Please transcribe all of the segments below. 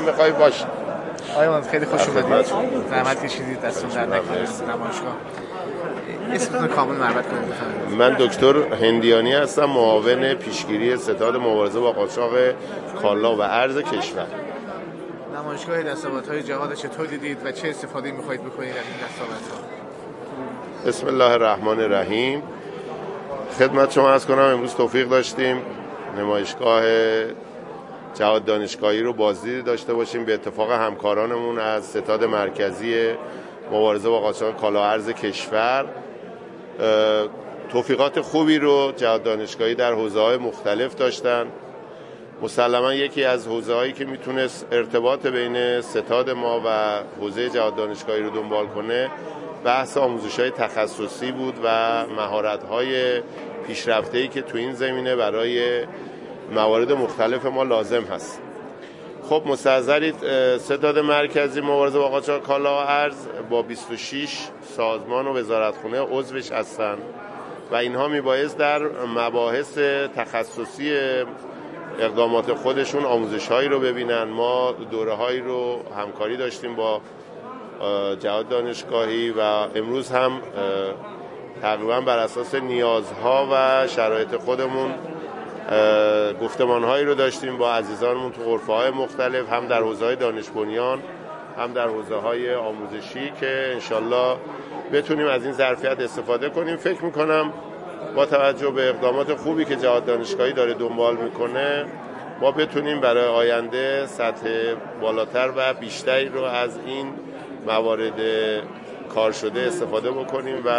بخوای باشی. آقای خیلی خوش اومدید. زحمت کشیدید، دستتون درد نکنه. نمایشگاه اسمتون کامل معرفت کنید. من دکتر هندیانی هستم، معاون پیشگیری ستاد مبارزه با قاچاق کالا و ارز کشور. نمایشگاه دستاوردهای جهاد چطور دیدید و چه استفاده می‌خواهید بکنید از این دستاوردها؟ بسم الله الرحمن الرحیم. خدمت شما عرض کنم امروز توفیق داشتیم نمایشگاه جهاد دانشگاهی رو بازدید داشته باشیم به اتفاق همکارانمون از ستاد مرکزی مبارزه با قاچاق کالا و ارز کشور. توفیقات خوبی رو جهاد دانشگاهی در حوزه‌های مختلف داشتن. مسلما یکی از حوزه‌هایی که میتونست ارتباط بین ستاد ما و حوزه جهاد دانشگاهی رو دنبال کنه بحث آموزش‌های تخصصی بود و مهارت‌های پیشرفته‌ای که تو این زمینه برای موارد مختلف ما لازم هست. خب مستحضرید ستاد مرکزی مبارزه با قاچاق کالا و ارز با 26 سازمان و وزارتخونه عضوش هستن و اینها میبایست در مباحث تخصصی اقدامات خودشون آموزش‌هایی رو ببینن. ما دوره‌هایی رو همکاری داشتیم با جهاد دانشگاهی و امروز هم تقریبا بر اساس نیازها و شرایط خودمون گفتمان‌هایی رو داشتیم با عزیزانمون تو غرفه‌های مختلف، هم در حوزه‌های دانش بنیان هم در حوزه‌های آموزشی که انشالله بتونیم از این ظرفیت استفاده کنیم. فکر می‌کنم با توجه به اقدامات خوبی که جهاد دانشگاهی داره دنبال میکنه ما بتونیم برای آینده سطح بالاتر و بیشتری رو از این موارد کار شده استفاده بکنیم و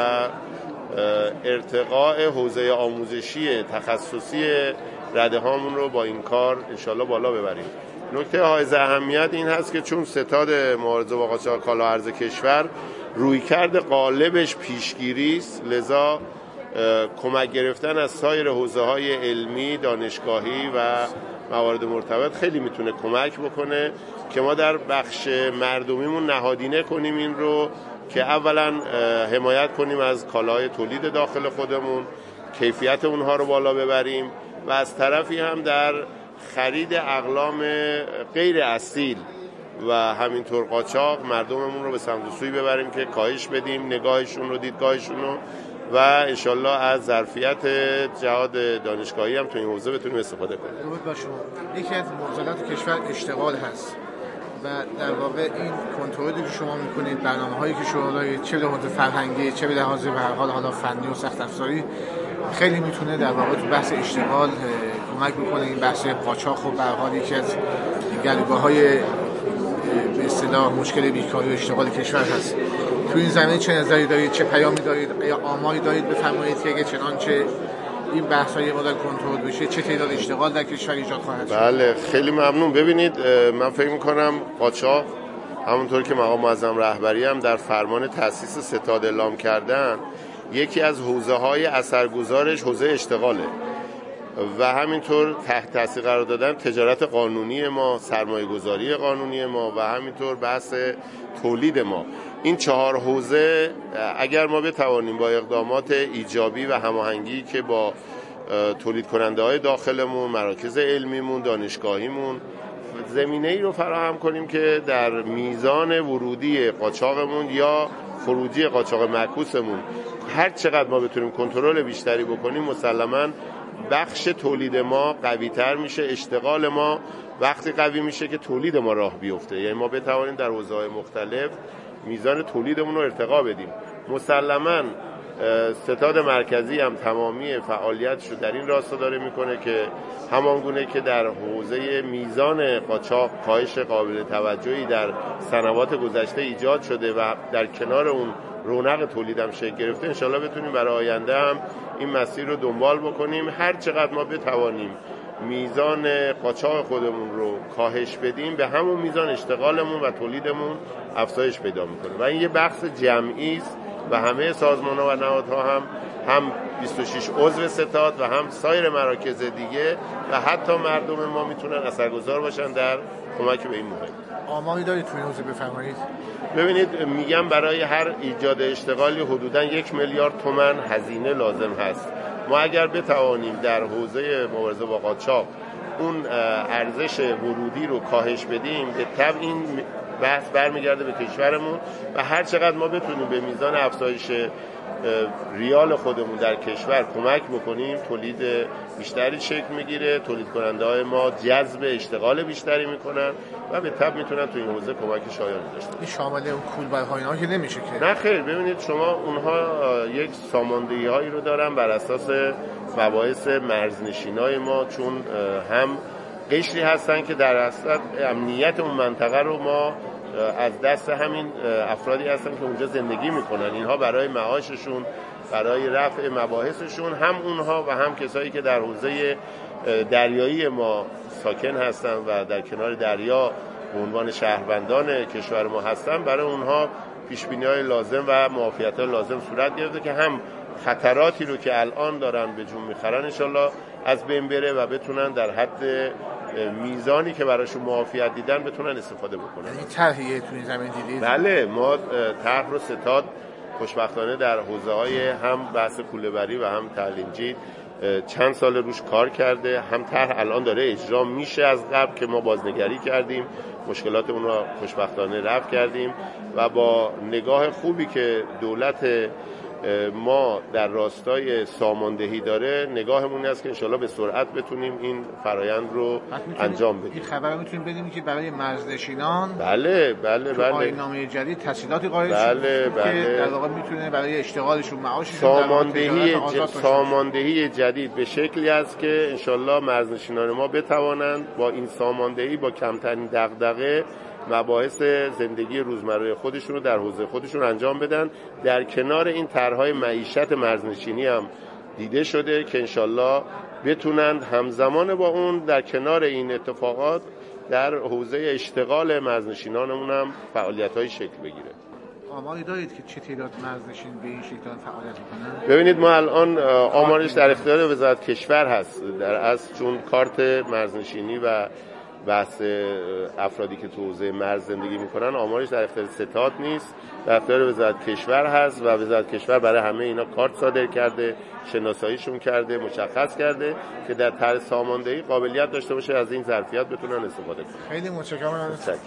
ارتقاء حوزه آموزشی تخصصی رده هامون رو با این کار انشالله بالا ببریم. نکته حائز اهمیت این هست که چون ستاد مبارزه با قاچاق کالا ارز کشور رویکرد غالبش پیشگیری است، لذا کمک گرفتن از سایر حوزه‌های علمی، دانشگاهی و موارد مرتبط خیلی میتونه کمک بکنه که ما در بخش مردمیمون نهادینه کنیم این رو که اولا حمایت کنیم از کالاهای تولید داخل خودمون، کیفیت اونها رو بالا ببریم و از طرفی هم در خرید اقلام غیر اصیل و همینطور قاچاق مردممون رو به سمت سوی ببریم که کاهش بدیم نگاهشون رو، دیدگاهشون رو و انشالله از ظرفیت جهاد دانشگاهی هم تو این حوزه بتونیم استفاده کنیم. درود بر شما. یکی از معضلات کشور اشتغال هست و در واقع این کنترلی که شما میکنید، برنامه‌هایی که شما دارید، چه به لحاظ فرهنگی چه به لحاظ به هر حال فنی و سخت افزاری، خیلی میتونه در واقع تو بحث اشتغال کمک بکنه. این بحث قاچاق و به هر حال یکی از گلوگاه‌های به اصطلاح مشکل بیکاری و اشتغال کشور هست. تو این زمینه چه نظری دارید، چه پیامی دارید یا آماری دارید بفرمایید که اگه چنانچه این بحث‌های مدل کنترل بشه چه تعداد اشتغال در کشور ایجاد خواهد شد؟ بله خیلی ممنون. ببینید من فکر می‌کنم قاچاق همونطور که مقام معظم رهبری هم در فرمان تأسیس ستاد اعلام کردن یکی از حوزه‌های اثرگذارش حوزه اشتغاله و همینطور تحت تاثیر قرار دادن تجارت قانونی ما، سرمایه‌گذاری قانونی ما و همینطور بحث تولید ما. این 4 حوزه اگر ما بتوانیم با اقدامات ایجابی و هماهنگی که با تولید کننده های داخلمون، مراکز علمیمون، دانشگاهیمون زمینه ای رو فراهم کنیم که در میزان ورودی قاچاقمون یا خروجی قاچاق معکوسمون هر چقدر ما بتونیم کنترل بیشتری بکنیم مسلماً بخش تولید ما قوی تر میشه، اشتغال ما وقتی قوی میشه که تولید ما راه بیفته، یعنی ما بتوانیم در حوزه‌های مختلف میزان تولیدمون رو ارتقا بدیم. مسلماً ستاد مرکزی هم تمامی فعالیتش رو در این راستا داره میکنه که همانگونه که در حوزه میزان قاچاق کاهش قابل توجهی در سنوات گذشته ایجاد شده و در کنار اون رونق تولیدم شکل گرفته، انشالله بتونیم برای آینده هم این مسیر رو دنبال بکنیم. هر چقدر ما بتوانیم میزان قاچاق خودمون رو کاهش بدیم به همون میزان اشتغالمون و تولیدمون افزایش پیدا میکنه و این یه بحث جمعی است و همه سازمان‌ها و نهادها هم 26 عضو ستاد و هم سایر مراکز دیگه و حتی مردم ما میتونن اثرگذار باشن در کمک به این مهم. آماری دارید توی این حوزه بفرمایید؟ ببینید میگم برای هر ایجاد اشتغالی حدوداً 1 میلیارد تومان هزینه لازم هست. ما اگر بتوانیم در حوزه مبارزه با قاچاق اون ارزش ورودی رو کاهش بدیم، به طبع این بحث برمیگرده به کشورمون و هر چقدر ما بتونیم به میزان افزایش ریال خودمون در کشور کمک بکنیم، تولید بیشتری شکل میگیره، تولید کننده های ما جذب اشتغال بیشتری میکنن و به طبع میتونن تو این حوزه کمک شایانی داشته باشن. این شامل اون کولبرهای اینا که نمیشه که؟ نه خیر، ببینید شما اونها یک ساماندهی هایی رو دارن بر اساس مباحث مرزنشینای ما، چون هم قشری هستن که در اصل امنیت اون منطقه رو ما از دست همین افرادی هستن که اونجا زندگی میکنن، اینها برای معاششون، برای رفع مباحثشون، هم اونها و هم کسایی که در حوزه دریایی ما ساکن هستن و در کنار دریا به عنوان شهروندان کشور ما هستن، برای اونها پیشبینی‌های لازم و معافیت‌های لازم صورت گرفته که هم خطراتی رو که الان دارن به جون میخرن انشالله از بین بره و بتونن در حد میزانی که براشون معافیت دیدن بتونن استفاده بکنن. این طرحیه تو این زمین دیدید؟ بله، ما طرح رو ستاد خوشبختانه در حوزه‌های هم بحث کوله‌بری و هم تلنجی چند سال روش کار کرده، هم طرح الان داره اجرا میشه از قبل که ما بازنگری کردیم، مشکلات اون رو خوشبختانه رفع کردیم و با نگاه خوبی که دولت ما در راستای ساماندهی داره، نگاهمون است که انشالله به سرعت بتونیم این فرایند رو انجام بدیم. این خبر رو میتونیم بدیم که برای مرزنشینان بله آیین‌نامه جدید تسهیلاتی قائل شد که در واقع میتونه برای اشتغالشون، معاششون، ساماندهی جدید به شکلی است که انشالله مرزنشینان ما بتوانند با این ساماندهی با کمترین دغدغه مباحث زندگی روزمره خودشون رو در حوزه خودشون انجام بدن. در کنار این طرح‌های معیشت مرزنشینی هم دیده شده که انشالله بتونند همزمان با اون در کنار این اتفاقات در حوزه اشتغال مرزنشینانمون هم فعالیت‌های شکل بگیره. آماری دارید که چه تعداد مرزنشین به این شکل فعالیت می‌کنن؟ ببینید ما الان آمارش در اختیار وزارت کشور هست، در اصل چون کارت مرزنشینی و بحث افرادی که تو حوزه مرز زندگی میکنن آمارش در اختیار ستاد نیست، در اختیار وزارت کشور هست و وزارت کشور برای همه اینا کارت صادر کرده، شناساییشون کرده، مشخص کرده که در طرح ساماندهی قابلیت داشته باشه از این ظرفیت بتونن استفاده کنن. خیلی متشکرم.